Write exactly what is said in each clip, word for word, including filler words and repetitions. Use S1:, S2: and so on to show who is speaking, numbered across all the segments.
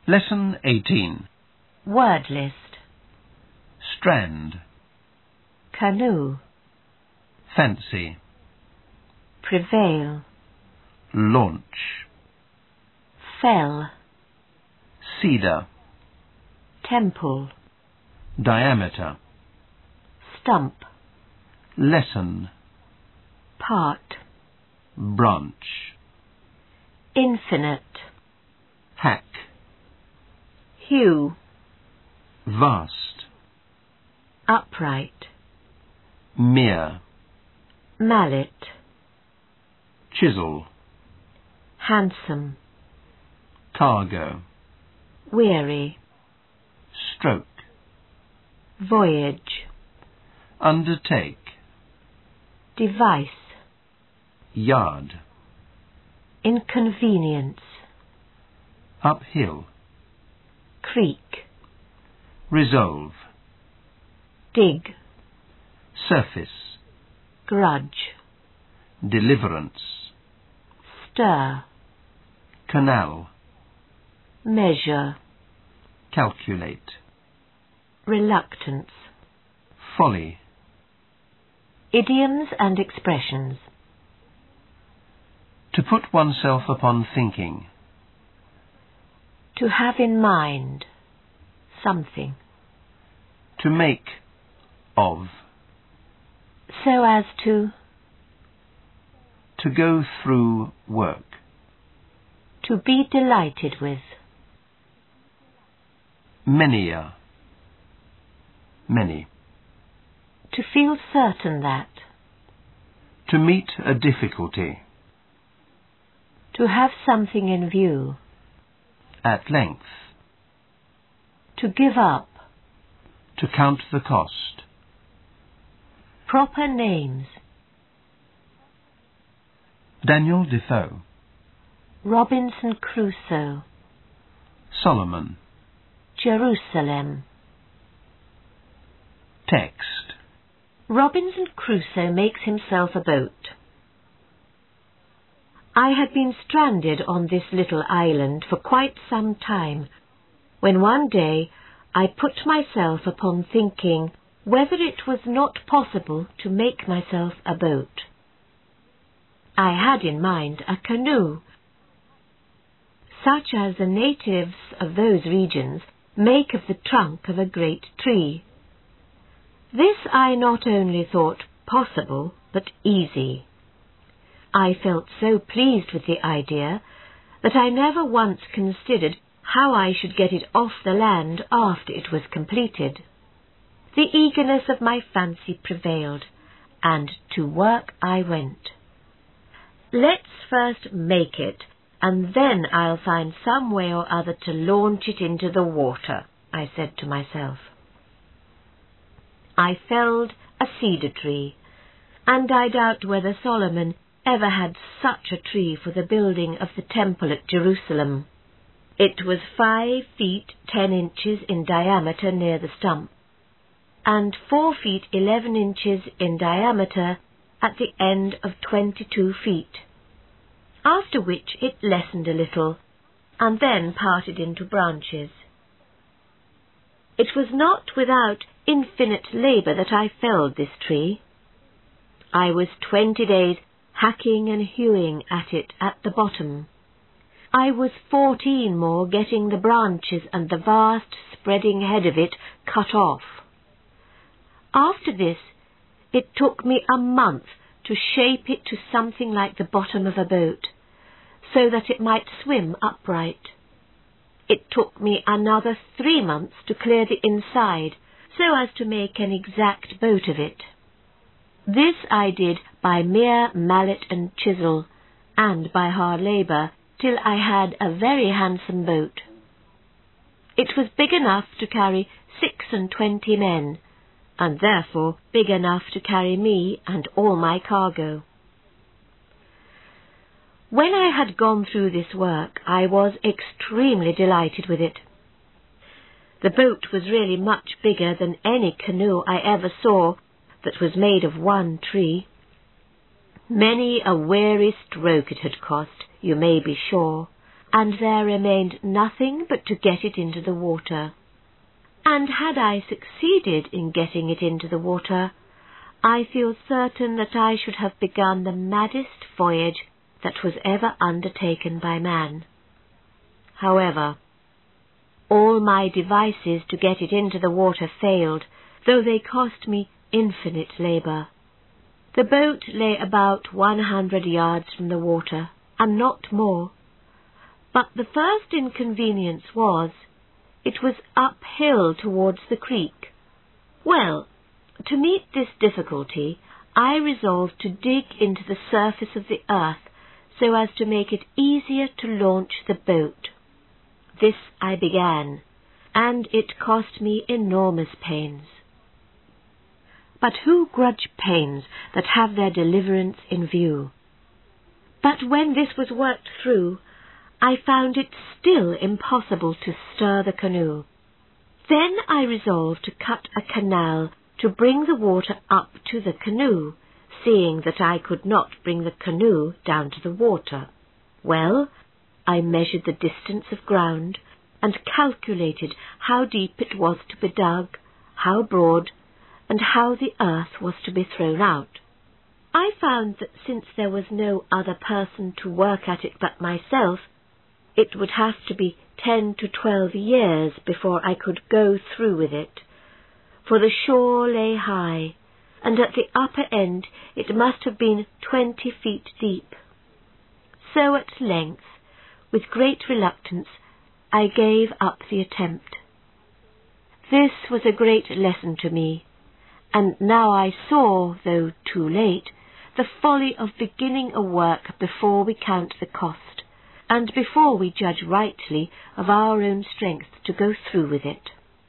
S1: Lesson eighteen.
S2: Word list.
S1: Strand.
S2: Canoe.
S1: Fancy.
S2: Prevail.
S1: Launch.
S2: Fell.
S1: Cedar.
S2: Temple.
S1: Diameter.
S2: Stump.
S1: Lesson.
S2: Part.
S1: Branch.
S2: Infinite.
S1: Hack.
S2: Hue.
S1: Vast.
S2: Upright.
S1: Mere.
S2: Mallet.
S1: Chisel.
S2: Handsome.
S1: Cargo.
S2: Weary.
S1: Stroke.
S2: Voyage.
S1: Undertake.
S2: Device.
S1: Yard.
S2: Inconvenience.
S1: Uphill.
S2: Creek.
S1: Resolve.
S2: Dig.
S1: Surface.
S2: Grudge.
S1: Deliverance.
S2: Stir.
S1: Canal.
S2: Measure.
S1: Calculate.
S2: Reluctance.
S1: Folly.
S2: Idioms and expressions.
S1: To put oneself upon thinking.
S2: To have in mind. Something.
S1: To make of.
S2: So as to.
S1: To go through work.
S2: To be delighted with.
S1: Many-a. Many.
S2: To feel certain that.
S1: To meet a difficulty.
S2: To have something in view.
S1: At length.
S2: To give up.
S1: To count the cost.
S2: Proper names.
S1: Daniel Defoe.
S2: Robinson Crusoe.
S1: Solomon.
S2: Jerusalem.
S1: Text.
S2: Robinson Crusoe makes himself a boat. I had been stranded on this little island for quite some time, when one day I put myself upon thinking whether it was not possible to make myself a boat. I had in mind a canoe, such as the natives of those regions make of the trunk of a great tree. This I not only thought possible, but easy. I felt so pleased with the idea that I never once considered how I should get it off the land after it was completed. The eagerness of my fancy prevailed, and to work I went. Let's first make it, and then I'll find some way or other to launch it into the water, I said to myself. I felled a cedar tree, and I doubt whether Solomon ever had such a tree for the building of the temple at Jerusalem. It was five feet ten inches in diameter near the stump, and four feet eleven inches in diameter at the end of twenty-two feet, after which it lessened a little, and then parted into branches. It was not without infinite labour that I felled this tree. I was twenty days hacking and hewing at it at the bottom. I was fourteen more getting the branches and the vast spreading head of it cut off. After this, it took me a month to shape it to something like the bottom of a boat, so that it might swim upright. It took me another three months to clear the inside, so as to make an exact boat of it. This I did by mere mallet and chisel, and by hard labour, till I had a very handsome boat. It was big enough to carry six and twenty men, and therefore big enough to carry me and all my cargo. When I had gone through this work, I was extremely delighted with it. The boat was really much bigger than any canoe I ever saw that was made of one tree. Many a weary stroke it had cost, you may be sure, and there remained nothing but to get it into the water. And had I succeeded in getting it into the water, I feel certain that I should have begun the maddest voyage that was ever undertaken by man. However, all my devices to get it into the water failed, though they cost me infinite labour. The boat lay about one hundred yards from the water, and not more. But the first inconvenience was, it was uphill towards the creek. Well, to meet this difficulty, I resolved to dig into the surface of the earth so as to make it easier to launch the boat. This I began, and it cost me enormous pains. But who grudge pains that have their deliverance in view? But when this was worked through, I found it still impossible to stir the canoe. Then I resolved to cut a canal to bring the water up to the canoe, seeing that I could not bring the canoe down to the water. Well, I measured the distance of ground, and calculated how deep it was to be dug, how broad, and how the earth was to be thrown out. I found that since there was no other person to work at it but myself, it would have to be ten to twelve years before I could go through with it, for the shore lay high, and at the upper end it must have been twenty feet deep. So at length, with great reluctance, I gave up the attempt. This was a great lesson to me, and now I saw, though too late, the folly of beginning a work before we count the cost, and before we judge rightly of our own strength to go through with it.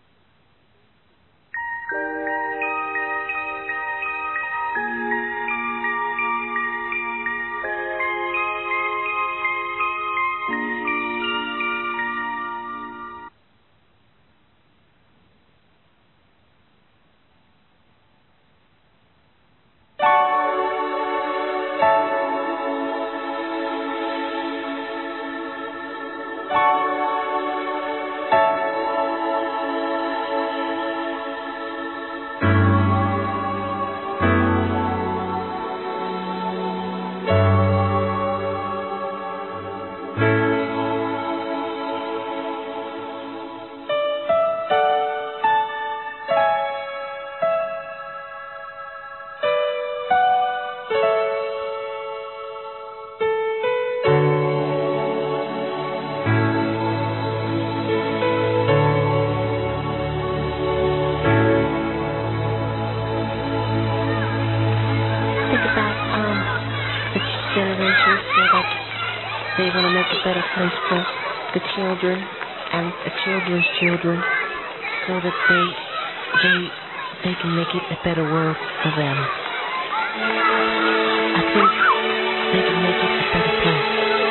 S3: They want to make a better place for the children and the children's children, so that they they they can make it a better world for them. I think they can make it a better place.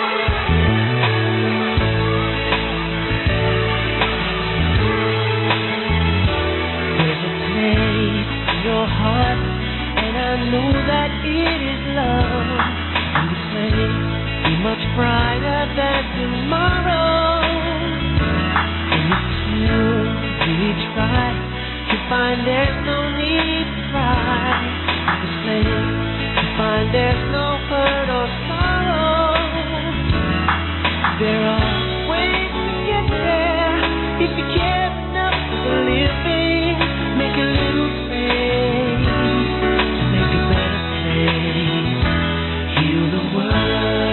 S3: There's a place in your heart, and I know that it is love. And this place be much brighter than tomorrow. And if you really try to find there's no need to cry, this place to find there's no hurt or sorrow. There are ways to get there if you care enough for living. Make a little space to make a better place. Heal the world.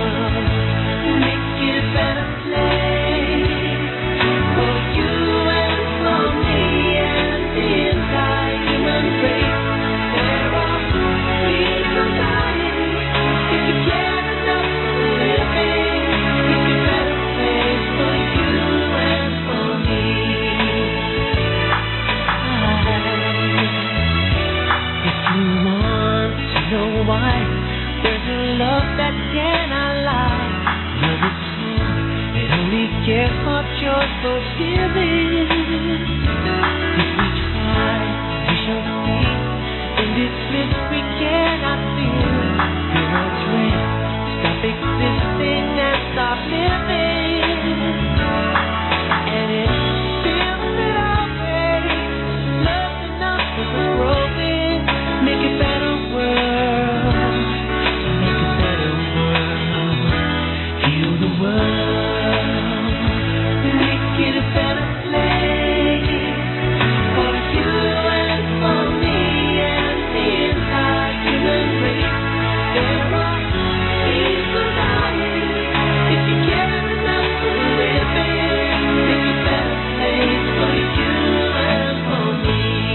S3: Why? There's a love that cannot lie. Love is strong, it only cares for yours forgiving. If we try, we shall see. In this bliss we cannot feel. Feel our dread, stop existing and stop living. world, make it a better place for you and for me and the entire human race. There are people dying. If you care enough to live it, make a better place for you and for me.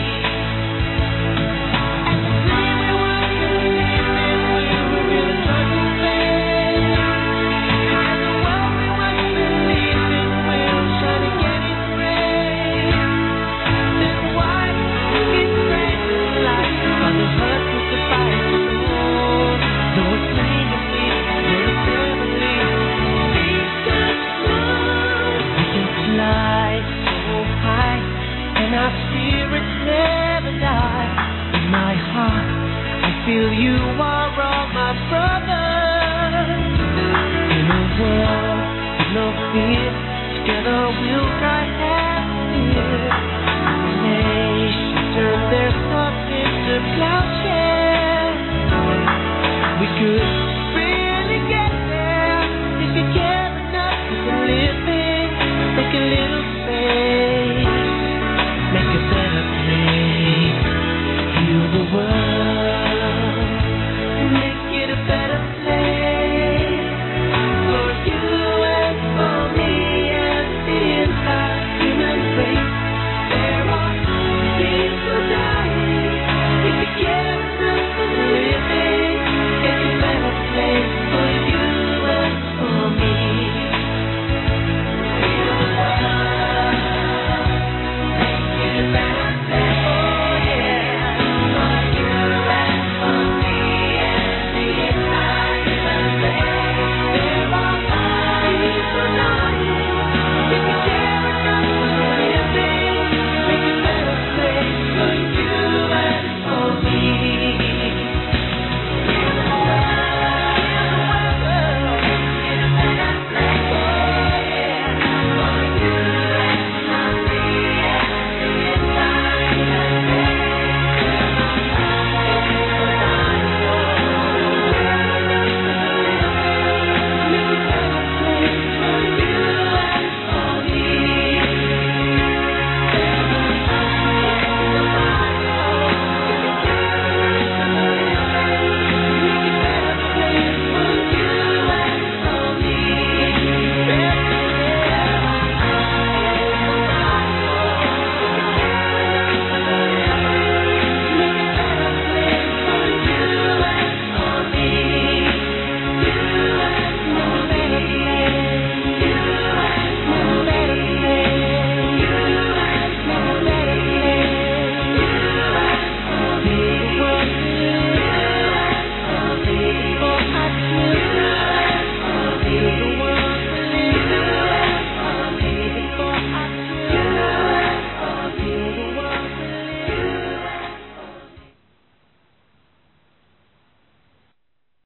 S3: At the time we were living, we were in a struggle phase. And the world we were believing will shine again in grace. Then why is grace like Mother Earth crucified soul? Though it's plain to see we're a family. We can fly so high, and our spirits never die. In my heart, I feel you are all my brothers. In a world with no fear, together we'll guide